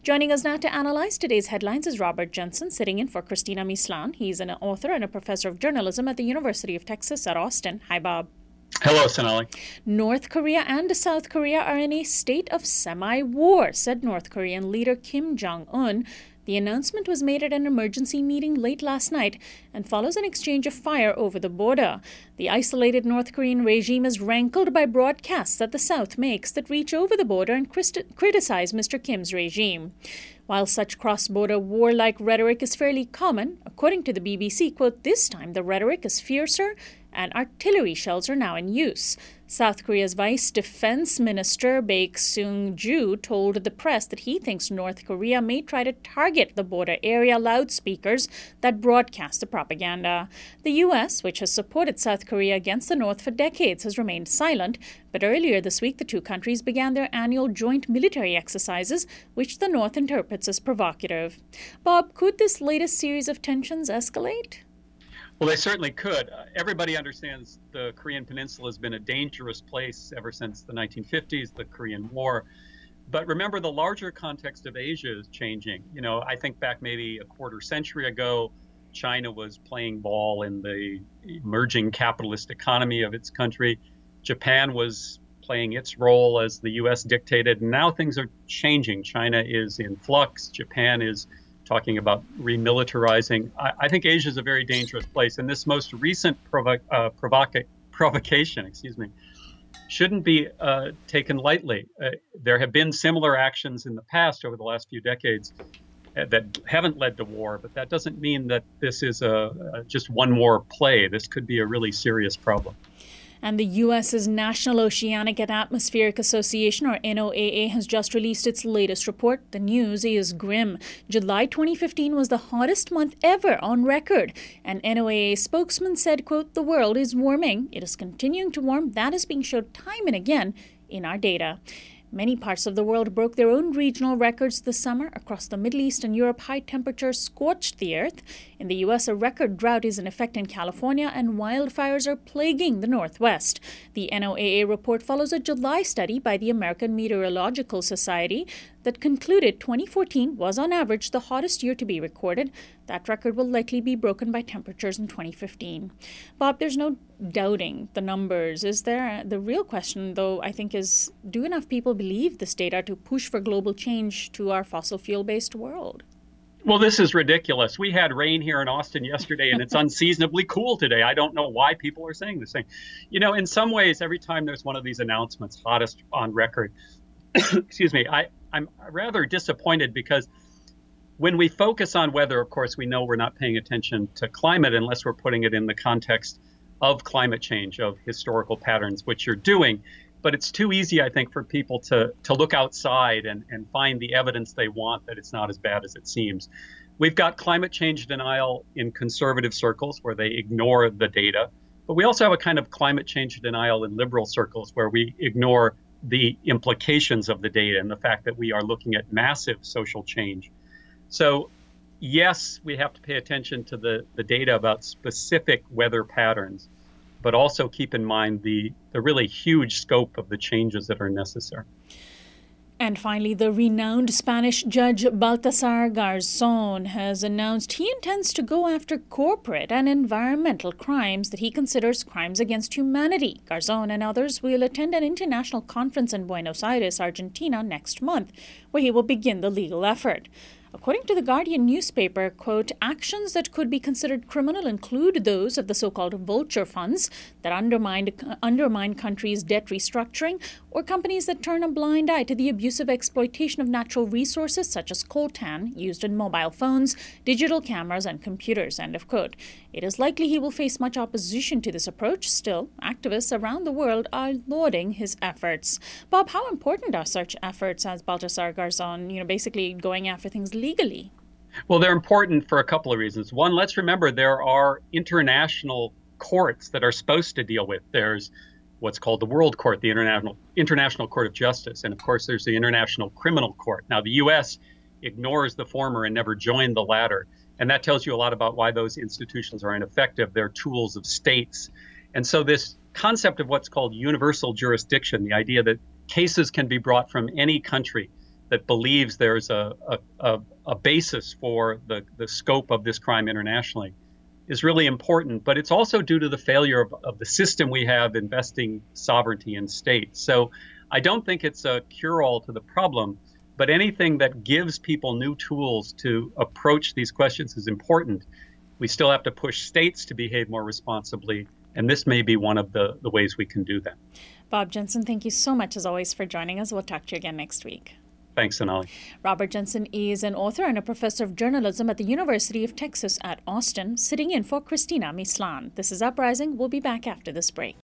Joining us now to analyze today's headlines is Robert Jensen, sitting in for Christina Mislan. He's an author and a professor of journalism at the University of Texas at Austin. Hi, Bob. Hello, Sonali. North Korea and South Korea are in a state of semi-war, said North Korean leader Kim Jong-un. The announcement was made at an emergency meeting late last night and follows an exchange of fire over the border. The isolated North Korean regime is rankled by broadcasts that the South makes that reach over the border and criticize Mr. Kim's regime. While such cross-border war-like rhetoric is fairly common, according to the BBC, quote, this time the rhetoric is fiercer and artillery shells are now in use. South Korea's Vice Defense Minister Baek Seung-ju told the press that he thinks North Korea may try to target the border area loudspeakers that broadcast the propaganda. The U.S., which has supported South Korea against the North for decades, has remained silent, but earlier this week the two countries began their annual joint military exercises, which the North interprets as provocative. Bob, could this latest series of tensions escalate? Well, they certainly could. Everybody understands the Korean Peninsula has been a dangerous place ever since the 1950s, the Korean War. But remember, the larger context of Asia is changing. I think back maybe a quarter century ago, China was playing ball in the emerging capitalist economy of its country. Japan was playing its role as the U.S. dictated. And now things are changing. China is in flux. Japan is talking about remilitarizing. I think Asia is a very dangerous place, and this most recent provocation, shouldn't be taken lightly. There have been similar actions in the past over the last few decades that haven't led to war, but that doesn't mean that this is just one more play. This could be a really serious problem. And the U.S.'s National Oceanic and Atmospheric Association, or NOAA, has just released its latest report. The news is grim. July 2015 was the hottest month ever on record. An NOAA spokesman said, quote, the world is warming. It is continuing to warm. That is being showed time and again in our data. Many parts of the world broke their own regional records this summer. Across the Middle East and Europe, high temperatures scorched the earth. In the U.S., a record drought is in effect in California, and wildfires are plaguing the Northwest. The NOAA report follows a July study by the American Meteorological Society that concluded 2014 was on average the hottest year to be recorded. That record will likely be broken by temperatures in 2015. Bob, there's no doubting the numbers, is there? The real question, though, I think is, do enough people believe this data to push for global change to our fossil fuel-based world? Well, this is ridiculous. We had rain here in Austin yesterday, and it's unseasonably cool today. I don't know why people are saying this thing. In some ways, every time there's one of these announcements, hottest on record, I'm rather disappointed because when we focus on weather, of course, we know we're not paying attention to climate unless we're putting it in the context of climate change, of historical patterns, which you're doing. But it's too easy, I think, for people to look outside and find the evidence they want that it's not as bad as it seems. We've got climate change denial in conservative circles where they ignore the data. But we also have a kind of climate change denial in liberal circles where we ignore the implications of the data and the fact that we are looking at massive social change. So, yes, we have to pay attention to the data about specific weather patterns, but also keep in mind the really huge scope of the changes that are necessary. And finally, the renowned Spanish judge Baltasar Garzón has announced he intends to go after corporate and environmental crimes that he considers crimes against humanity. Garzón and others will attend an international conference in Buenos Aires, Argentina, next month, where he will begin the legal effort. According to the Guardian newspaper, quote, actions that could be considered criminal include those of the so-called vulture funds that undermine countries' debt restructuring, or companies that turn a blind eye to the abusive exploitation of natural resources such as coltan used in mobile phones, digital cameras, and computers, end of quote. It is likely he will face much opposition to this approach. Still, activists around the world are lauding his efforts. Bob, how important are such efforts as Baltasar Garzón, basically going after things legally? Well, they're important for a couple of reasons. One, let's remember there are international courts that are supposed to deal with. There's what's called the World Court, the International Court of Justice. And of course, there's the International Criminal Court. Now, the U.S. ignores the former and never joined the latter. And that tells you a lot about why those institutions are ineffective. They're tools of states. And so this concept of what's called universal jurisdiction, the idea that cases can be brought from any country that believes there's a basis for the scope of this crime internationally is really important, but it's also due to the failure of the system we have investing sovereignty in states. So I don't think it's a cure-all to the problem, but anything that gives people new tools to approach these questions is important. We still have to push states to behave more responsibly, and this may be one of the ways we can do that. Bob Jensen, thank you so much, as always, for joining us. We'll talk to you again next week. Thanks, Sonali. Robert Jensen is an author and a professor of journalism at the University of Texas at Austin, sitting in for Christina Mislan. This is Uprising. We'll be back after this break.